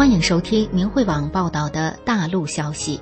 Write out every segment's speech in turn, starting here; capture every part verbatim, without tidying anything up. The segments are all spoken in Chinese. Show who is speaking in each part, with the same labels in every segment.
Speaker 1: 欢迎收听明慧网报道的大陆消息。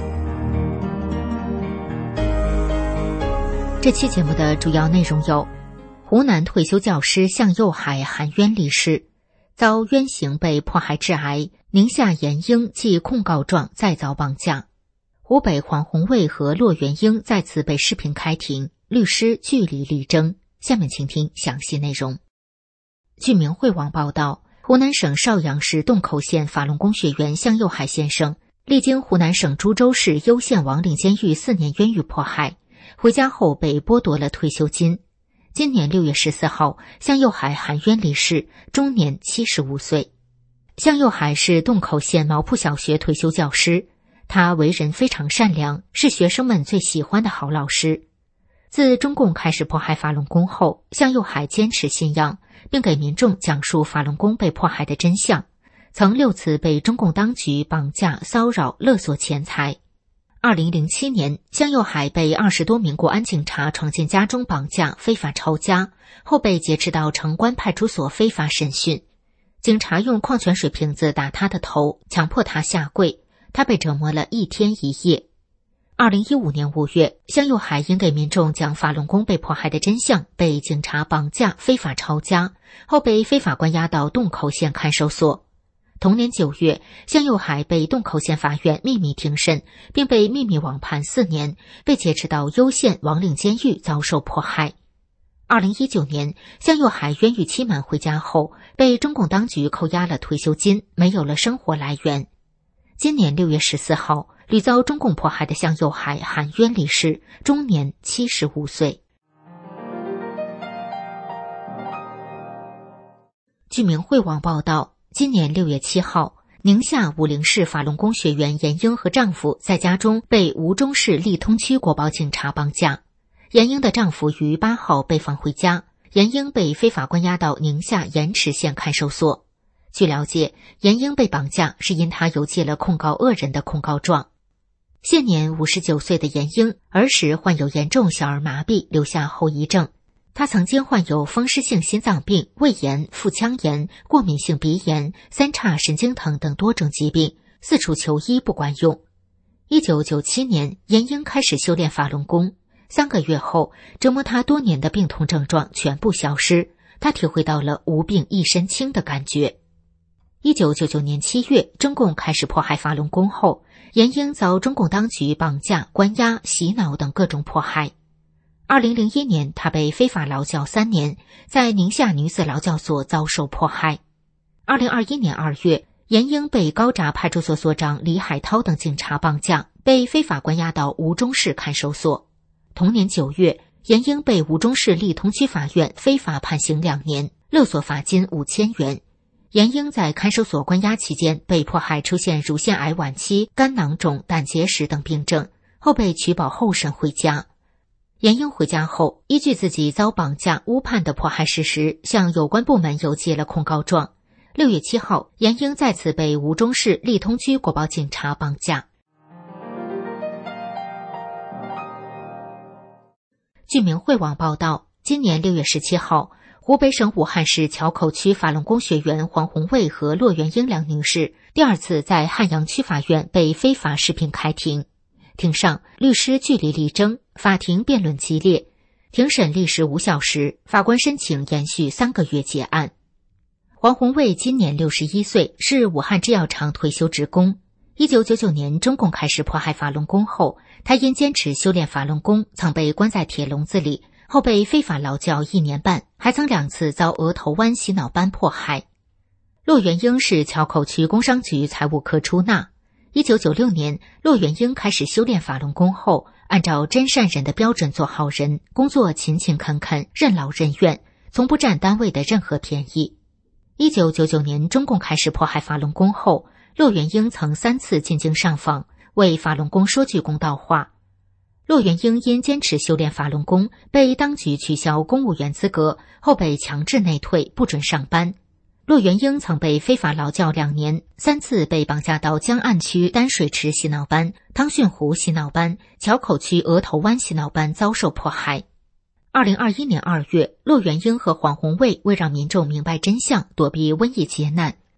Speaker 1: 这期节目的主要内容有：湖南退休教师向佑海含冤离世，遭冤刑被迫害致癌；宁夏严英继控告状再遭绑架；湖北黄宏卫和骆元英再次被视频开庭，律师据理力争。下面请听详细内容。据明慧网报道，湖南省邵阳市洞口县法轮功学员向佑海先生历经湖南省株洲市攸县王岭监狱四年冤狱迫害，回家后被剥夺了退休金。今年六月十四号，向佑海含冤离世，终年七十五岁。向佑海是洞口县毛铺小学退休教师，他为人非常善良，是学生们最喜欢的好老师。自中共开始迫害法轮功后，向佑海坚持信仰，并给民众讲述法轮功被迫害的真相，曾六次被中共当局绑架、骚扰、勒索钱财。二零零七年，向佑海被二十多名国安警察闯进家中绑架，非法抄家，后被劫持到城关派出所非法审讯。警察用矿泉水瓶子打他的头，强迫他下跪，他被折磨了一天一夜。二零一五年五月，向佑海因给民众讲法轮功被迫害的真相，被警察绑架、非法抄家，后被非法关押到洞口县看守所。同年九月，向佑海被洞口县法院秘密庭审，并被秘密网判四年，被劫持到攸县王岭监狱遭受迫害。二零一九年，向佑海冤狱期满回家后，被中共当局扣押了退休金，没有了生活来源。今年六月十四号，屡遭中共迫害的向佑海含冤离世，终年七十五岁。据明慧网报道，今年六月七号，宁夏武陵市法轮功学员严英和丈夫在家中被吴忠市利通区国保警察绑架。严英的丈夫于八号被放回家，严英被非法关押到宁夏盐池县看守所。据了解，严英被绑架是因他邮寄了控告恶人的控告状。现年五十九岁的严英儿时患有严重小儿麻痹，留下后遗症。他曾经患有风湿性心脏病、胃炎、腹腔炎、过敏性鼻炎、三叉神经疼等多种疾病，四处求医不管用。一九九七年，严英开始修炼法轮功，三个月后，折磨他多年的病痛症状全部消失，他体会到了无病一身轻的感觉。一九九九年七月，中共开始迫害法轮功后，严英遭中共当局绑架、关押、洗脑等各种迫害。二零零一年，他被非法劳教三年，在宁夏女子劳教所遭受迫害。二零二一年二月，严英被高闸派出所所长李海涛等警察绑架，被非法关押到吴忠市看守所。同年九月，严英被吴忠市利通区法院非法判刑两年，勒索罚金五千元。严英在看守所关押期间被迫害出现乳腺癌晚期、肝囊肿、胆结石等病症，后被取保候审回家。严英回家后，依据自己遭绑架、误判的迫害事实，向有关部门邮寄了控告状。六月七号，严英再次被吴忠市利通区国保警察绑架。据明慧网报道，今年六月十七号，湖北省武汉市硚口区法轮功学员黄宏卫和骆元英两女士第二次在汉阳区法院被非法视频开庭。庭上，律师据理力争，法庭辩论激烈。庭审历时五小时，法官申请延续三个月结案。黄宏卫今年六十一岁，是武汉制药厂退休职工。一九九九年，中共开始迫害法轮功后，他因坚持修炼法轮功，曾被关在铁笼子里，后被非法劳教一年半，还曾两次遭额头湾洗脑班迫害。骆元英是硚口区工商局财务科出纳。一九九六年，骆元英开始修炼法轮功后，按照真善人的标准做好人，工作勤勤恳恳，任劳任怨，从不占单位的任何便宜。一九九九年，中共开始迫害法轮功后，骆元英曾三次进京上访，为法轮功说句公道话。骆元英因坚持修炼法轮功，被当局取消公务员资格，后被强制内退，不准上班。骆元英曾被非法劳教两年，三次被绑架到江岸区丹水池洗脑班、汤逊湖洗脑班、硚口区额头湾洗脑班遭受迫害。二零二一年二月，骆元英和黄宏卫为让民众明白真相，躲避瘟疫劫难，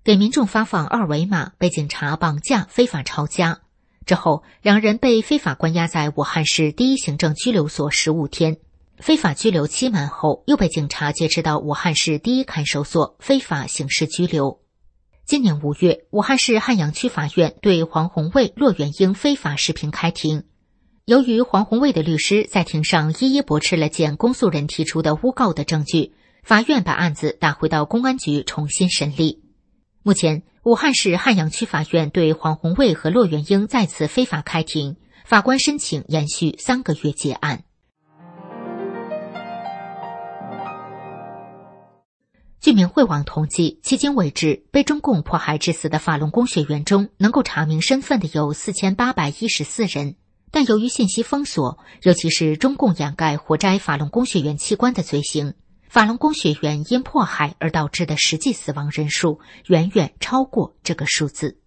Speaker 1: 给民众发放二维码，被警察绑架非法抄家。之后，两人被非法关押在武汉市第一行政拘留所十五天。非法拘留期满后，又被警察劫持到武汉市第一看守所非法刑事拘留。今年五月，武汉市汉阳区法院对黄红卫、骆元英非法视频开庭。由于黄红卫的律师在庭上一一驳斥了检公诉人提出的诬告的证据，法院把案子打回到公安局重新审理。目前，武汉市汉阳区法院对黄红卫和骆元英再次非法开庭，法官申请延续三个月结案。据明慧网统计，迄今为止，被中共迫害致死的法轮功学员中，能够查明身份的有四千八百一十四人。但由于信息封锁，尤其是中共掩盖活摘法轮功学员器官的罪行，法轮功学员因迫害而导致的实际死亡人数远远超过这个数字。